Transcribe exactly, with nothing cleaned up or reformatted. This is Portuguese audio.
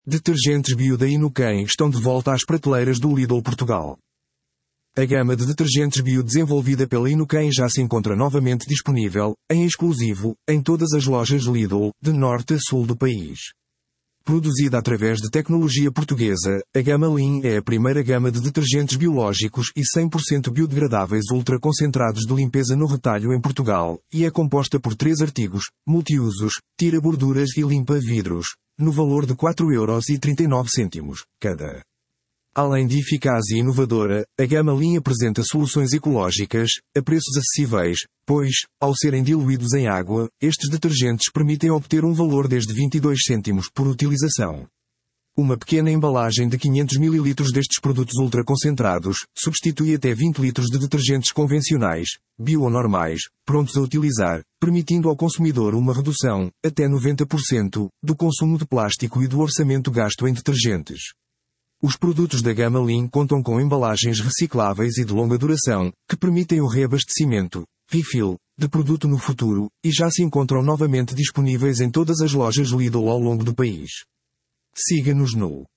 Detergentes Bio da Inukem estão de volta às prateleiras do Lidl Portugal. A gama de detergentes bio desenvolvida pela Inukem já se encontra novamente disponível, em exclusivo, em todas as lojas Lidl, de norte a sul do país. Produzida através de tecnologia portuguesa, a gama Lean é a primeira gama de detergentes biológicos e cem por cento biodegradáveis ultraconcentrados de limpeza no retalho em Portugal, e é composta por três artigos: multiusos, tira gorduras e limpa vidros, no valor de quatro euros e trinta e nove cêntimos cada. Além de eficaz e inovadora, a gama Lean apresenta soluções ecológicas, a preços acessíveis, pois, ao serem diluídos em água, estes detergentes permitem obter um valor desde vinte e dois cêntimos por utilização. Uma pequena embalagem de quinhentos mililitros destes produtos ultraconcentrados substitui até vinte litros de detergentes convencionais, bio ou normais, prontos a utilizar, permitindo ao consumidor uma redução, até noventa por cento, do consumo de plástico e do orçamento gasto em detergentes. Os produtos da gama Lean contam com embalagens recicláveis e de longa duração, que permitem o reabastecimento, refill, de produto no futuro, e já se encontram novamente disponíveis em todas as lojas Lidl ao longo do país. Siga-nos no